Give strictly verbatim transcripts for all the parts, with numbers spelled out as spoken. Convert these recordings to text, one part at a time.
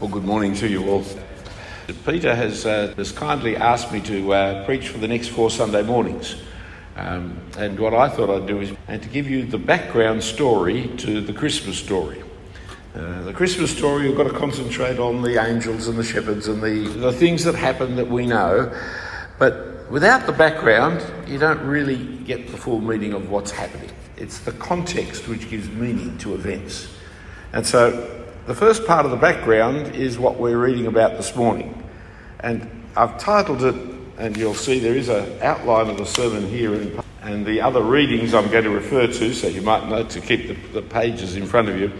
Well, good morning to you all. Peter has, uh, has kindly asked me to uh, preach for the next four Sunday mornings. Um, and what I thought I'd do is and to give you the background story to the Christmas story. Uh, the Christmas story, you've got to concentrate on the angels and the shepherds and the, the things that happen that we know. But without the background, you don't really get the full meaning of what's happening. It's the context which gives meaning to events. And so the first part of the background is what we're reading about this morning. And I've titled it, and you'll see there is an outline of the sermon here, and, and the other readings I'm going to refer to, so you might know to keep the, the pages in front of you.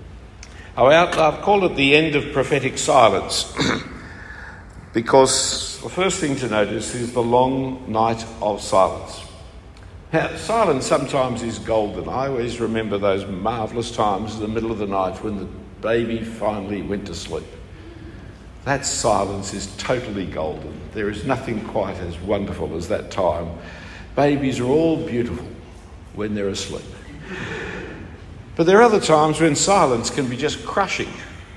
I've, I've called it the end of prophetic silence, because the first thing to notice is the long night of silence. Now, silence sometimes is golden. I always remember those marvellous times in the middle of the night when the baby finally went to sleep. That silence is totally golden. There is nothing quite as wonderful as that time. Babies are all beautiful when they're asleep. But there are other times when silence can be just crushing.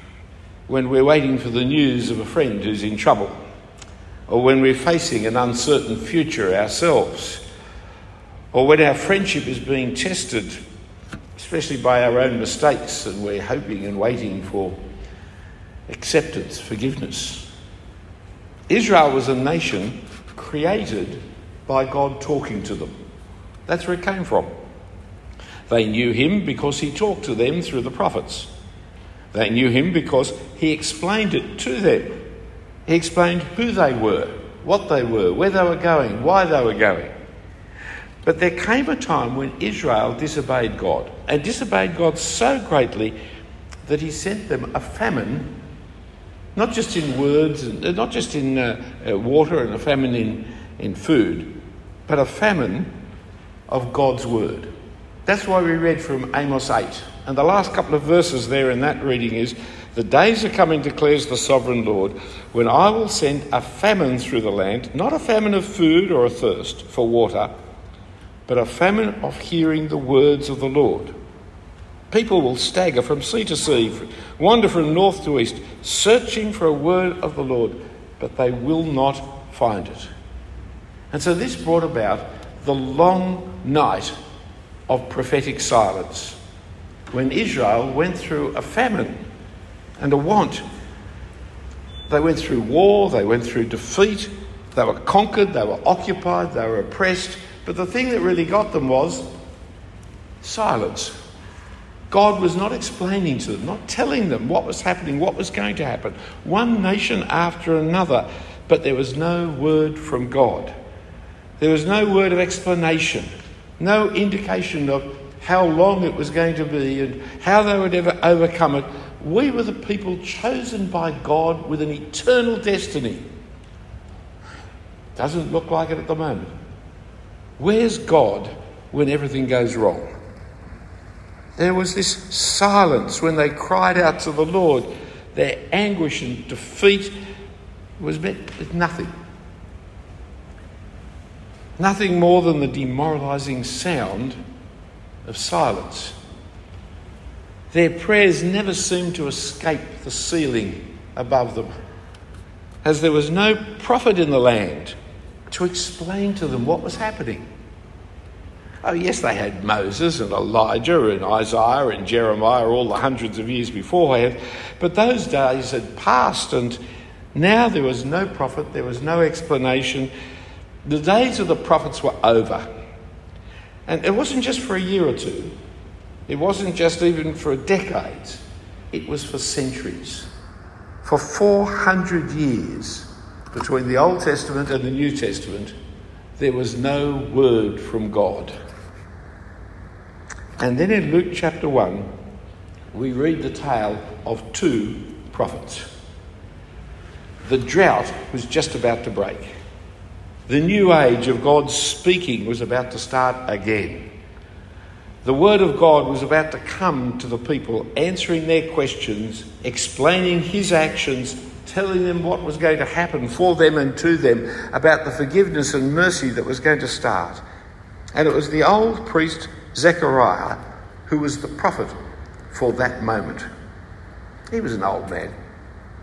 When we're waiting for the news of a friend who's in trouble, or when we're facing an uncertain future ourselves, or when our friendship is being tested, especially by our own mistakes, and we're hoping and waiting for acceptance, forgiveness. Israel was a nation created by God talking to them. That's where it came from. They knew him because he talked to them through the prophets. They knew him because he explained it to them. He explained who they were, what they were, where they were going, why they were going. But there came a time when Israel disobeyed God, and disobeyed God so greatly that he sent them a famine, not just in words, and not just in uh, uh, water, and a famine in, in food, but a famine of God's word. That's why we read from Amos eight. And the last couple of verses there in that reading is, "The days are coming, declares the sovereign Lord, when I will send a famine through the land, not a famine of food or a thirst for water, but a famine of hearing the words of the Lord. People will stagger from sea to sea, wander from north to east, searching for a word of the Lord, but they will not find it." And so this brought about the long night of prophetic silence, when Israel went through a famine and a want. They went through war, they went through defeat, they were conquered, they were occupied, they were oppressed. But the thing that really got them was silence. God was not explaining to them, not telling them what was happening, what was going to happen. One nation after another, but there was no word from God. There was no word of explanation, no indication of how long it was going to be and how they would ever overcome it. We were the people chosen by God with an eternal destiny. Doesn't look like it at the moment. Where's God when everything goes wrong? There was this silence when they cried out to the Lord. Their anguish and defeat was met with nothing. Nothing more than the demoralising sound of silence. Their prayers never seemed to escape the ceiling above them, as there was no prophet in the land to explain to them what was happening. Oh yes, they had Moses and Elijah and Isaiah and Jeremiah all the hundreds of years beforehand, but those days had passed, and now there was no prophet, there was no explanation. The days of the prophets were over. And it wasn't just for a year or two. It wasn't just even for decades. It was for centuries. For four hundred years, between the Old Testament and the New Testament, there was no word from God. And then in Luke chapter one, we read the tale of two prophets. The drought was just about to break. The new age of God's speaking was about to start again. The word of God was about to come to the people, answering their questions, explaining his actions, telling them what was going to happen for them and to them, about the forgiveness and mercy that was going to start. And it was the old priest Zechariah who was the prophet for that moment. He was an old man.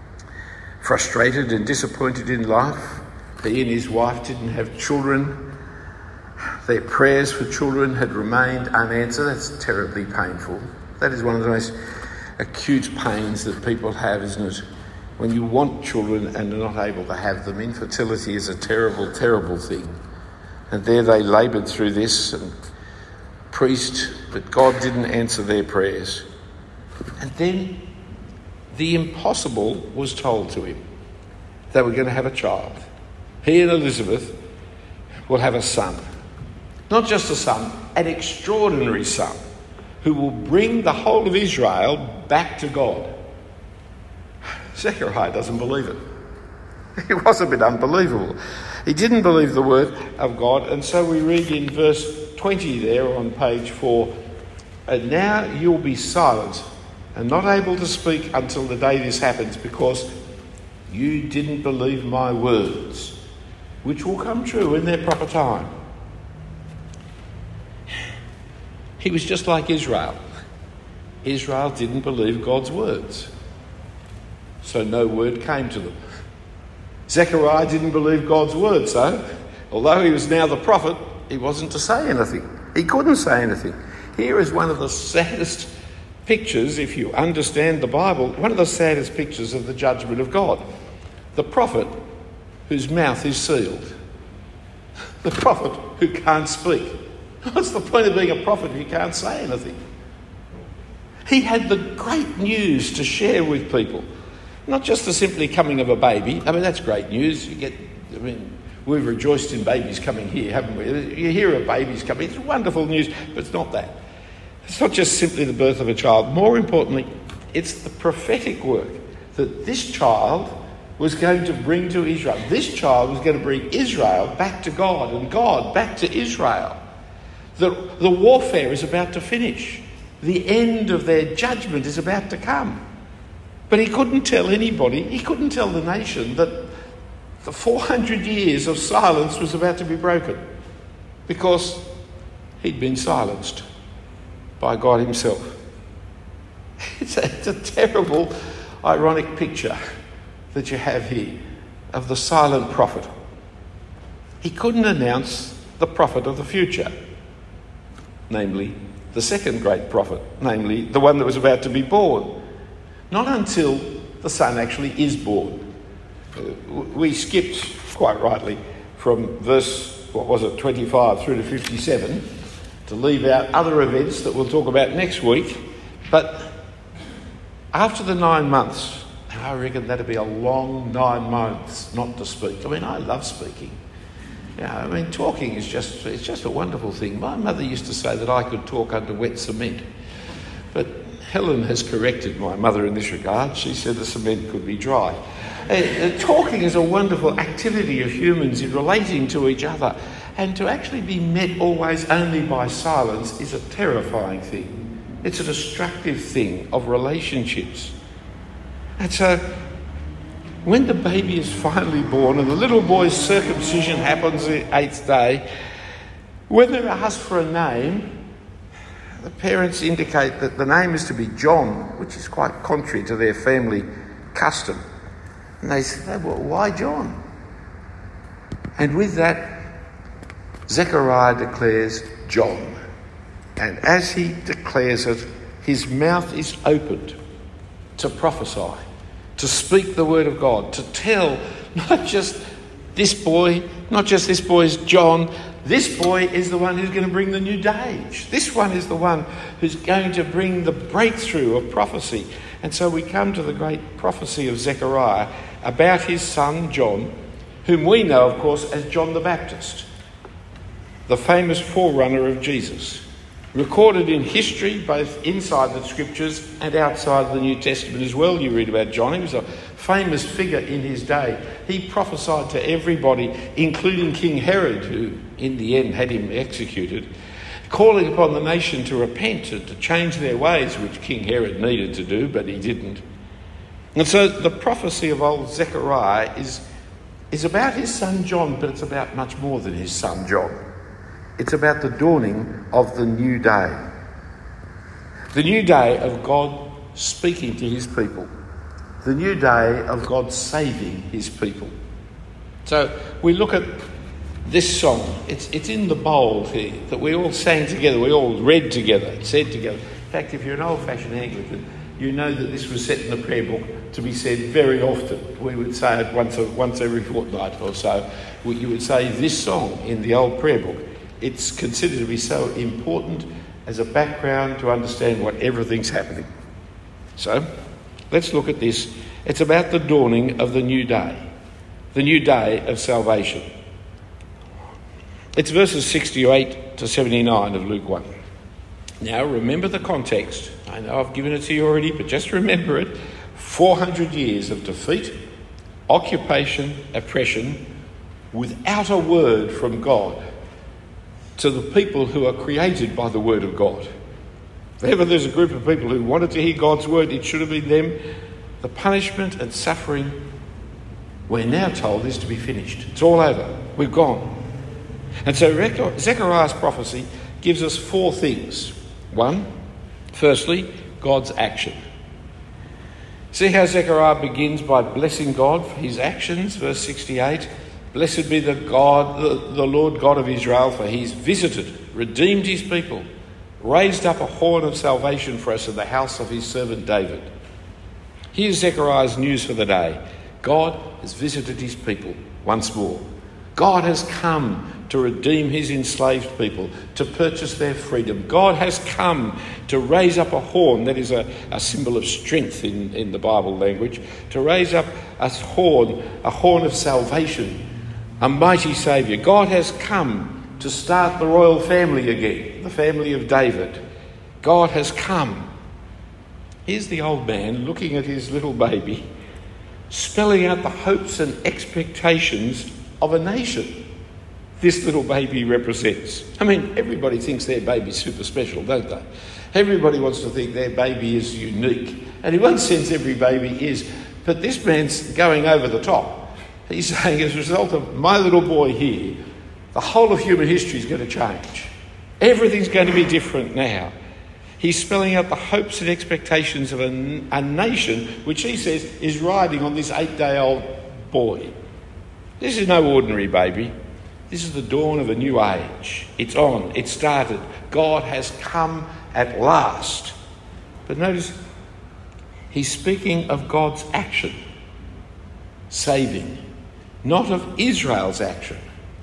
frustrated and disappointed in life. He and his wife didn't have children. Their prayers for children had remained unanswered. That's terribly painful. That is one of the most acute pains that people have, isn't it? When you want children and are not able to have them. Infertility is a terrible, terrible thing. And there they laboured through this and preached, but God didn't answer their prayers. And then the impossible was told to him. They were going to have a child. He and Elizabeth will have a son. Not just a son, an extraordinary son who will bring the whole of Israel back to God. Zechariah doesn't believe it. It was a bit unbelievable. He didn't believe the word of God, and so we read in verse twenty there on page four, "And now you'll be silent and not able to speak until the day this happens, because you didn't believe my words, which will come true in their proper time." He was just like Israel. Israel didn't believe God's words, so no word came to them. Zechariah didn't believe God's word, so although he was now the prophet, he wasn't to say anything. He couldn't say anything. Here is one of the saddest pictures, if you understand the Bible, one of the saddest pictures of the judgment of God. The prophet whose mouth is sealed. The prophet who can't speak. What's the point of being a prophet if you can't say anything? He had the great news to share with people. Not just the simply coming of a baby. I mean, that's great news. You get, I mean, we've rejoiced in babies coming here, haven't we? You hear of babies coming. It's wonderful news, but it's not that. It's not just simply the birth of a child. More importantly, it's the prophetic work that this child was going to bring to Israel. This child was going to bring Israel back to God and God back to Israel. The, the warfare is about to finish. The end of their judgment is about to come. But he couldn't tell anybody, he couldn't tell the nation that the four hundred years of silence was about to be broken, because he'd been silenced by God himself. It's a, it's a terrible, ironic picture that you have here of the silent prophet. He couldn't announce the prophet of the future, namely the second great prophet, namely the one that was about to be born. Not until the son actually is born. We skipped, quite rightly, from verse, what was it, twenty-five through to fifty-seven, to leave out other events that we'll talk about next week. But after the nine months, and I reckon that'd be a long nine months not to speak. I mean, I love speaking. Yeah, I mean, talking is just, it's just a wonderful thing. My mother used to say that I could talk under wet cement. But Helen has corrected my mother in this regard. She said the cement could be dry. Uh, talking is a wonderful activity of humans in relating to each other. And to actually be met always only by silence is a terrifying thing. It's a destructive thing of relationships. And so when the baby is finally born and the little boy's circumcision happens the eighth day, when they're asked for a name, the parents indicate that the name is to be John, which is quite contrary to their family custom. And they say, well, why John? And with that, Zechariah declares John. And as he declares it, his mouth is opened to prophesy, to speak the word of God, to tell not just this boy, not just this boy's John, this boy is the one who's going to bring the new age. This one is the one who's going to bring the breakthrough of prophecy. And so we come to the great prophecy of Zechariah about his son John, whom we know, of course, as John the Baptist, the famous forerunner of Jesus, recorded in history, both inside the scriptures and outside the New Testament as well. You read about John. He was a famous figure in his day. He prophesied to everybody, including King Herod, who in the end had him executed, calling upon the nation to repent and to change their ways, which King Herod needed to do, but he didn't. And so the prophecy of old Zechariah is, is about his son John, but it's about much more than his son John. It's about the dawning of the new day. The new day of God speaking to his people. the new day of God saving his people. So we look at this song. It's it's in the bold here that we all sang together, we all read together, said together. In fact, if you're an old-fashioned Anglican, you know that this was set in the prayer book to be said very often. We would say it once, a, once every fortnight or so. You would say this song in the old prayer book. It's considered to be so important as a background to understand what everything's happening. So, let's look at this. It's about the dawning of the new day, the new day of salvation. It's verses sixty-eight to seventy-nine of Luke one. Now, remember the context. I know I've given it to you already, but just remember it. four hundred years of defeat, occupation, oppression, without a word from God to the people who are created by the word of God. If ever there's a group of people who wanted to hear God's word, it should have been them. The punishment and suffering, we're now told, is to be finished. It's all over. We've gone. And so Zechariah's prophecy gives us four things. One, firstly, God's action. See how Zechariah begins by blessing God for his actions, verse sixty-eight. Blessed be the God, the, the Lord God of Israel, for he's visited, redeemed his people, raised up a horn of salvation for us in the house of his servant David. Here's Zechariah's news for the day. God has visited his people once more. God has come to redeem his enslaved people, to purchase their freedom. God has come to raise up a horn, that is a, a symbol of strength in, in the Bible language, to raise up a horn, a horn of salvation, a mighty saviour. God has come to start the royal family again, the family of David. God has come. Here's the old man looking at his little baby, spelling out the hopes and expectations of a nation this little baby represents. I mean, everybody thinks their baby's super special, don't they? Everybody wants to think their baby is unique. And in one sense, every baby is. But this man's going over the top. He's saying, as a result of my little boy here, the whole of human history is going to change. Everything's going to be different now. He's spelling out the hopes and expectations of a, a nation, which he says is riding on this eight-day-old boy. This is no ordinary baby. This is the dawn of a new age. It's on. It started. God has come at last. But notice, he's speaking of God's action, saving, not of Israel's action.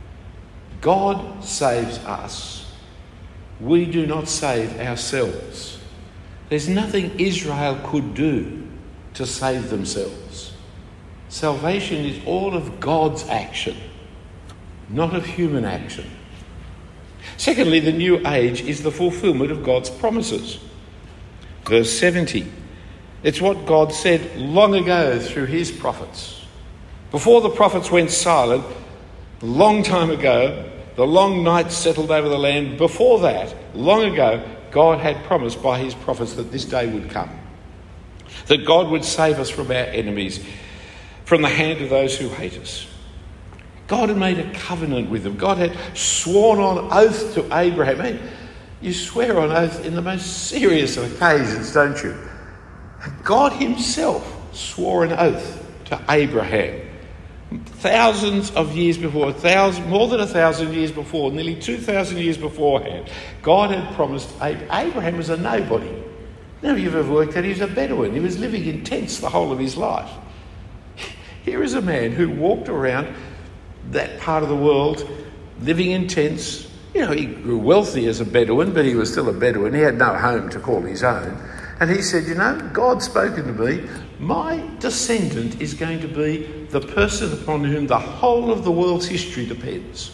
God saves us. We do not save ourselves. There's nothing Israel could do to save themselves. Salvation is all of God's action, not of human action. Secondly, the new age is the fulfilment of God's promises. Verse seventy. It's what God said long ago through his prophets. Before the prophets went silent, a long time ago, the long night settled over the land. Before that, long ago, God had promised by his prophets that this day would come. That God would save us from our enemies, from the hand of those who hate us. God had made a covenant with them. God had sworn on oath to Abraham. I mean, you swear on oath in the most serious of occasions, don't you? God himself swore an oath to Abraham. Thousands of years before, thousand, more than a thousand years before, nearly two thousand years beforehand, God had promised Abraham. Abraham was a nobody. Now you've ever worked out he was a Bedouin. He was living in tents the whole of his life. Here is a man who walked around that part of the world, living in tents. You know, he grew wealthy as a Bedouin, but he was still a Bedouin. He had no home to call his own. And he said, you know, God's spoken to me. My descendant is going to be the person upon whom the whole of the world's history depends.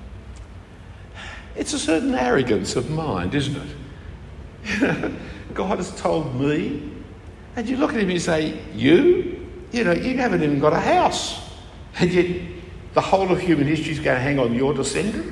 It's a certain arrogance of mind, isn't it? God has told me. And you look at him and you say, you? You know, you haven't even got a house. And yet the whole of human history is going to hang on your descendant.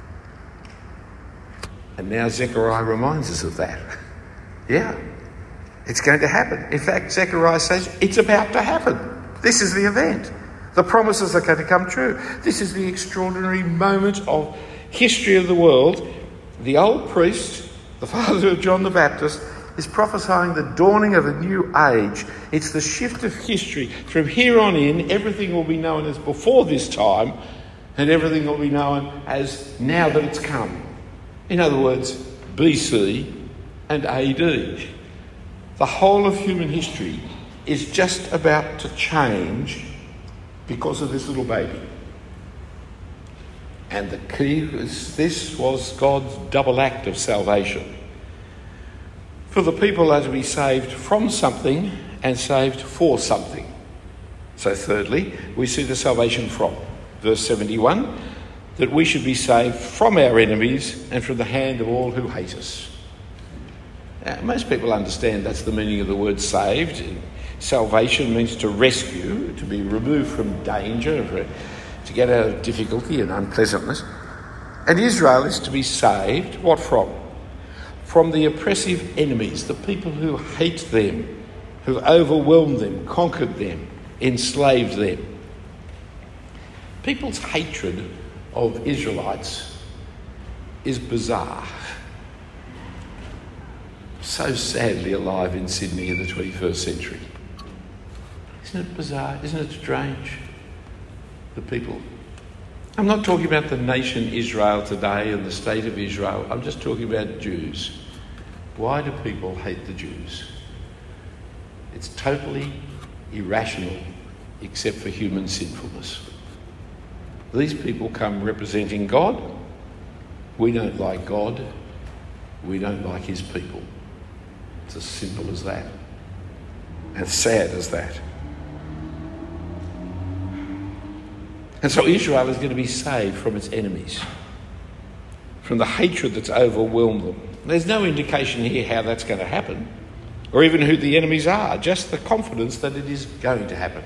And now Zechariah reminds us of that. Yeah, it's going to happen. In fact, Zechariah says it's about to happen. This is the event. The promises are going to come true. This is the extraordinary moment of history of the world. The old priest, the father of John the Baptist, is prophesying the dawning of a new age. It's the shift of history. From here on in, everything will be known as before this time, and everything will be known as now that it's come. In other words, B C and A D. The whole of human history is just about to change because of this little baby. And the key is this was God's double act of salvation. For the people are to be saved from something and saved for something. So thirdly, we see the salvation from. Verse seventy-one, that we should be saved from our enemies and from the hand of all who hate us. Now, most people understand that's the meaning of the word saved. Salvation means to rescue, to be removed from danger, to get out of difficulty and unpleasantness. And Israel is to be saved, what from? From the oppressive enemies, the people who hate them, who overwhelmed them, conquered them, enslaved them. People's hatred of Israelites is bizarre. So sadly alive in Sydney in the twenty-first century. Isn't it bizarre? Isn't it strange? The people. I'm not talking about the nation Israel today and the state of Israel. I'm just talking about Jews. Why do people hate the Jews? It's totally irrational except for human sinfulness. These people come representing God. We don't like God. We don't like his people. It's as simple as that. And sad as that. And so Israel is going to be saved from its enemies, from the hatred that's overwhelmed them. There's no indication here how that's going to happen, or even who the enemies are, just the confidence that it is going to happen.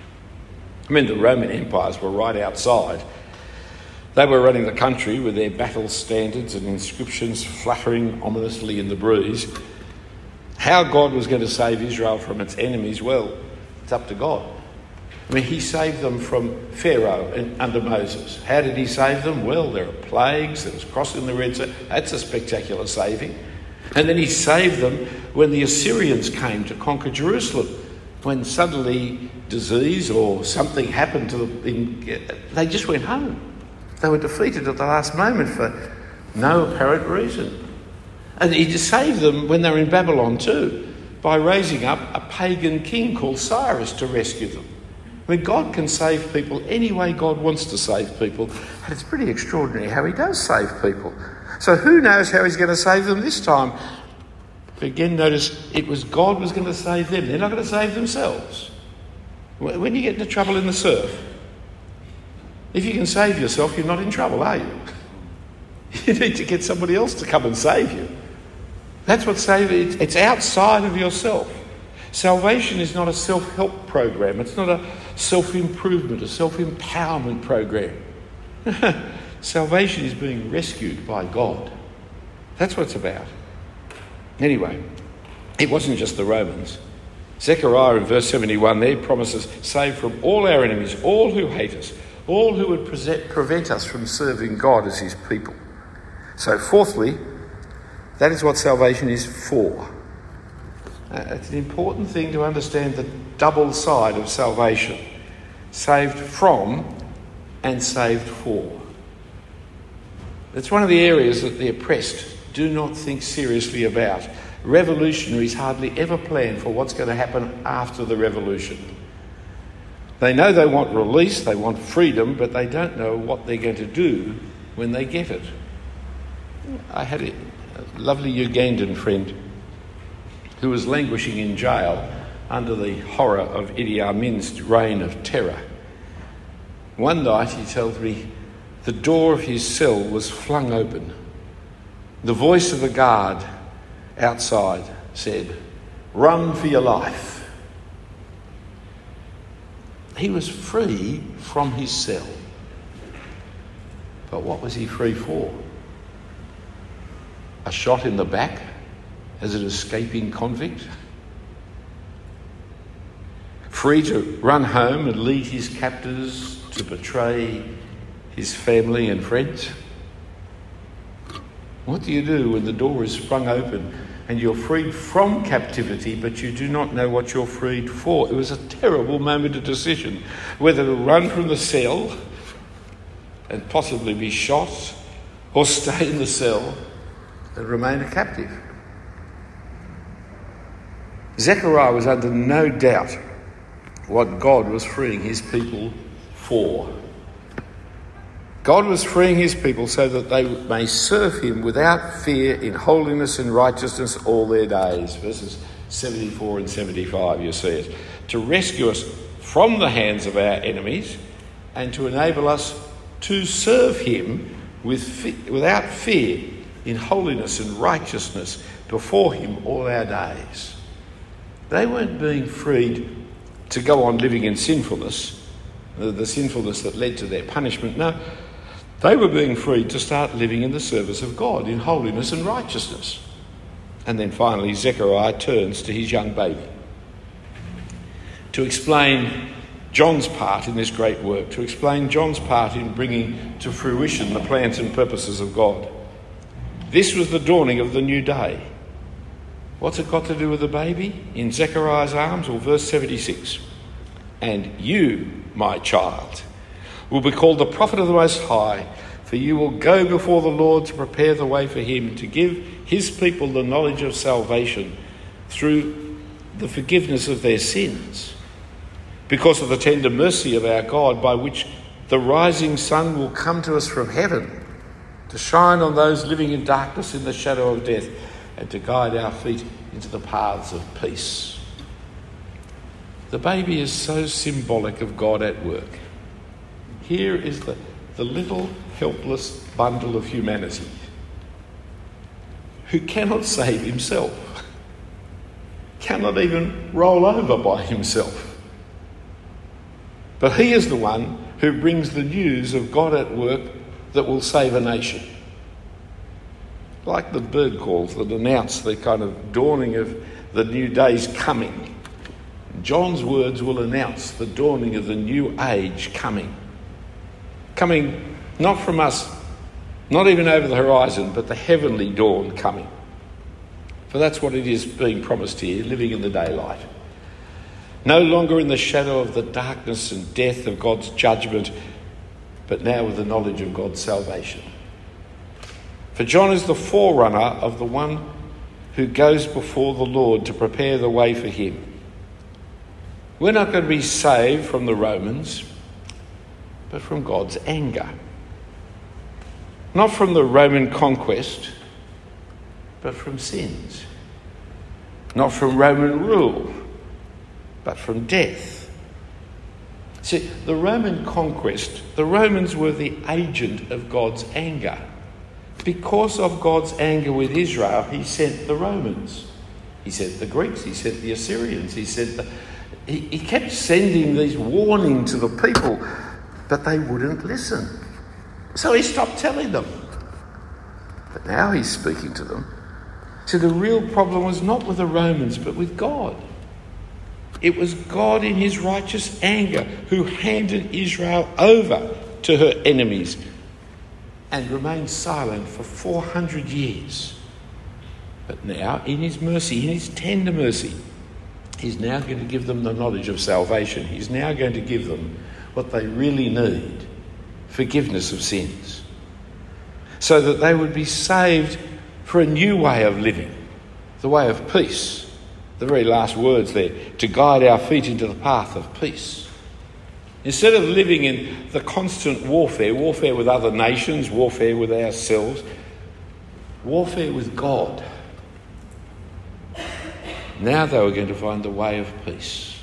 I mean, the Roman empires were right outside. They were running the country with their battle standards and inscriptions fluttering ominously in the breeze. How God was going to save Israel from its enemies, well, it's up to God. I mean, he saved them from Pharaoh and under Moses. How did he save them? Well, there are plagues, there was crossing the Red Sea. That's a spectacular saving. And then he saved them when the Assyrians came to conquer Jerusalem. When suddenly disease or something happened to them, they just went home. They were defeated at the last moment for no apparent reason. And he just saved them when they were in Babylon too, by raising up a pagan king called Cyrus to rescue them. I mean, God can save people any way God wants to save people, and it's pretty extraordinary how he does save people. So who knows how he's going to save them this time? But again, notice it was God was going to save them. They're not going to save themselves. When you get into trouble in the surf, if you can save yourself, you're not in trouble, are you? You need to get somebody else to come and save you. That's what saving, it's outside of yourself. Salvation is not a self-help program. It's not a self-improvement, a self-empowerment program. Salvation is being rescued by God. That's what it's about. Anyway, it wasn't just the Romans. Zechariah in verse seventy-one there promises, save from all our enemies, all who hate us, all who would present, prevent us from serving God as his people. So fourthly, that is what salvation is for. Uh, it's an important thing to understand the double side of salvation. Saved from and saved for. It's one of the areas that the oppressed do not think seriously about. Revolutionaries hardly ever plan for what's going to happen after the revolution. They know they want release, they want freedom, but they don't know what they're going to do when they get it. I had a lovely Ugandan friend who was languishing in jail under the horror of Idi Amin's reign of terror. One night, he tells me, the door of his cell was flung open. The voice of the guard outside said, "Run for your life." He was free from his cell. But what was he free for? A shot in the back as an escaping convict? Free to run home and lead his captors to betray his family and friends? What do you do when the door is sprung open and you're freed from captivity, but you do not know what you're freed for. It was a terrible moment of decision, whether to run from the cell and possibly be shot, or stay in the cell and remain a captive. Zechariah was under no doubt what God was freeing his people for. God was freeing his people so that they may serve him without fear in holiness and righteousness all their days. Verses seventy-four and seventy-five, you see it. To rescue us from the hands of our enemies and to enable us to serve him with fe- without fear in holiness and righteousness before him all our days. They weren't being freed to go on living in sinfulness, the sinfulness that led to their punishment. No, they were being freed to start living in the service of God in holiness and righteousness. And then finally, Zechariah turns to his young baby to explain John's part in this great work, to explain John's part in bringing to fruition the plans and purposes of God. This was the dawning of the new day. What's it got to do with the baby in Zechariah's arms? Well, verse seventy-six. And you, my child, will be called the prophet of the Most High, for you will go before the Lord to prepare the way for him, to give his people the knowledge of salvation through the forgiveness of their sins, because of the tender mercy of our God, by which the rising sun will come to us from heaven, to shine on those living in darkness in the shadow of death, and to guide our feet into the paths of peace. The baby is so symbolic of God at work. Here is the, the little helpless bundle of humanity who cannot save himself, cannot even roll over by himself. But he is the one who brings the news of God at work that will save a nation. Like the bird calls that announce the kind of dawning of the new day's coming. John's words will announce the dawning of the new age coming. Coming not from us, not even over the horizon, but the heavenly dawn coming. For that's what it is being promised here, living in the daylight. No longer in the shadow of the darkness and death of God's judgment, but now with the knowledge of God's salvation. For John is the forerunner of the one who goes before the Lord to prepare the way for him. We're not going to be saved from the Romans, but from God's anger. Not from the Roman conquest, but from sins. Not from Roman rule, but from death. See, the Roman conquest, the Romans were the agent of God's anger. Because of God's anger with Israel, he sent the Romans. He sent the Greeks, he sent the Assyrians, he sent the... He, he kept sending these warnings to the people, but they wouldn't listen. So he stopped telling them. But now he's speaking to them. So the real problem was not with the Romans, but with God. It was God in his righteous anger who handed Israel over to her enemies and remained silent for four hundred years. But now, in his mercy, in his tender mercy, he's now going to give them the knowledge of salvation. He's now going to give them what they really need, forgiveness of sins, so that they would be saved for a new way of living, the way of peace. The very last words there, to guide our feet into the path of peace. Instead of living in the constant warfare, warfare with other nations, warfare with ourselves, warfare with God. Now they were going to find the way of peace.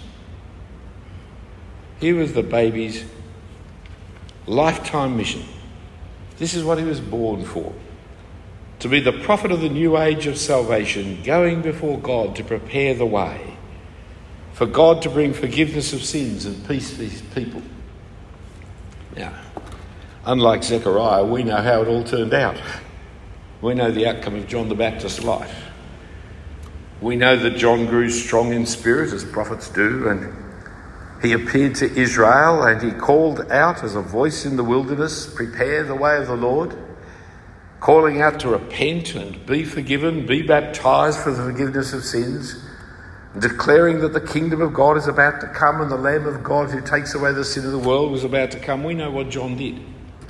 Here was the baby's lifetime mission. This is what he was born for. To be the prophet of the new age of salvation, going before God to prepare the way. For God to bring forgiveness of sins and peace to his people. Now, unlike Zechariah, we know how it all turned out. We know the outcome of John the Baptist's life. We know that John grew strong in spirit, as prophets do, and he appeared to Israel and he called out as a voice in the wilderness, prepare the way of the Lord. calling out to repent and be forgiven, be baptised for the forgiveness of sins, and declaring that the kingdom of God is about to come and the Lamb of God who takes away the sin of the world was about to come. We know what John did.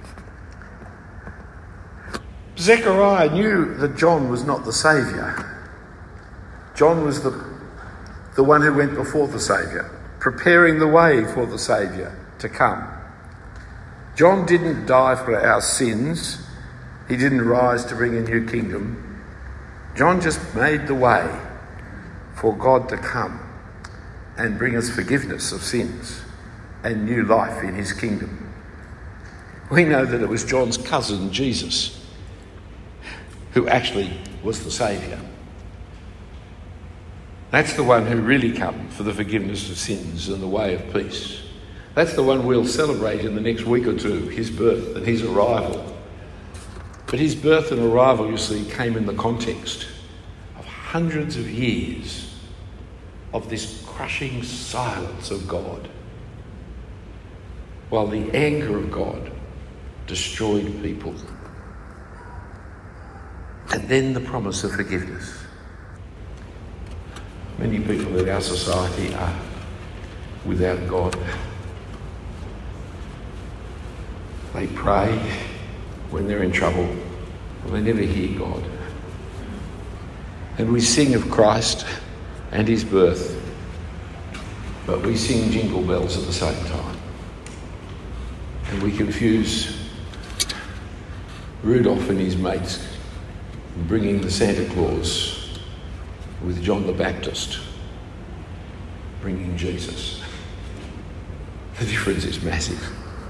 Zechariah knew that John was not the Saviour. John was the, the one who went before the Saviour, preparing the way for the Saviour to come. John didn't die for our sins. He didn't rise to bring a new kingdom. John just made the way for God to come and bring us forgiveness of sins and new life in his kingdom. We know that it was John's cousin, Jesus, who actually was the Saviour. That's the one who really came for the forgiveness of sins and the way of peace. That's the one we'll celebrate in the next week or two, his birth and his arrival. But his birth and arrival, you see, came in the context of hundreds of years of this crushing silence of God, while the anger of God destroyed people. And then the promise of forgiveness. Many people in our society are without God. They pray when they're in trouble, and they never hear God. And we sing of Christ and his birth, but we sing jingle bells at the same time. And we confuse Rudolph and his mates bringing the Santa Claus with John the Baptist bringing Jesus. The difference is massive.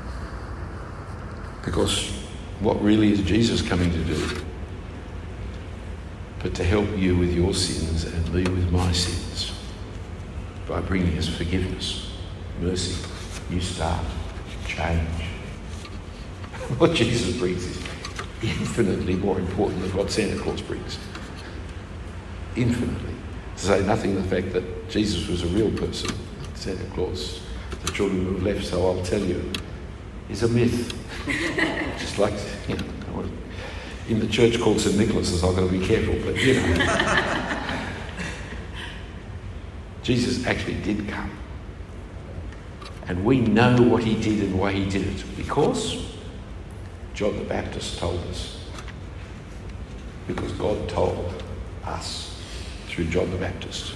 Because what really is Jesus coming to do? But to help you with your sins and me with my sins by bringing us forgiveness, mercy, new start, change. What Jesus brings is infinitely more important than what Santa Claus brings. Infinitely. To say nothing of the fact that Jesus was a real person. Santa Claus, the children who have left, so I'll tell you, is a myth. Just like, you know, in the church called Saint Nicholas's, I've got to be careful, but you know. Jesus actually did come. And we know what he did and why he did it, because John the Baptist told us. Because God told us through John the Baptist.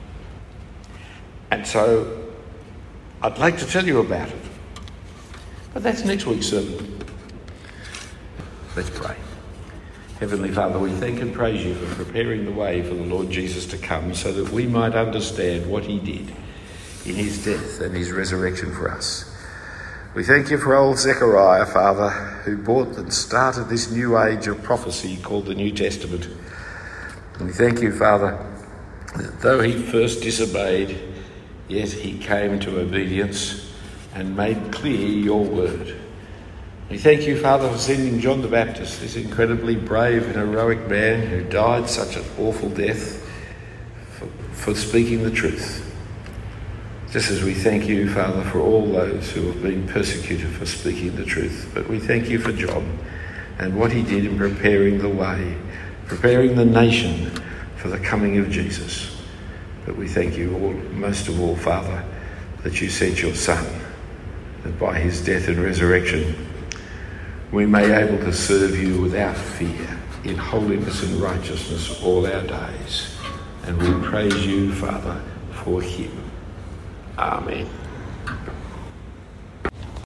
And so I'd like to tell you about it. But that's next week's sermon. Let's pray. Heavenly Father, we thank and praise you for preparing the way for the Lord Jesus to come so that we might understand what he did in his death and his resurrection for us. We thank you for old Zechariah, Father, who brought and started this new age of prophecy called the New Testament. And we thank you, Father, that though he first disobeyed, yet he came to obedience and made clear your word. We thank you, Father, for sending John the Baptist, this incredibly brave and heroic man who died such an awful death for, for speaking the truth. Just as we thank you, Father, for all those who have been persecuted for speaking the truth. But we thank you for John and what he did in preparing the way, preparing the nation for the coming of Jesus. But we thank you all, most of all, Father, that you sent your Son, that by his death and resurrection we may be able to serve you without fear, in holiness and righteousness all our days. And we praise you, Father, for him. Amen.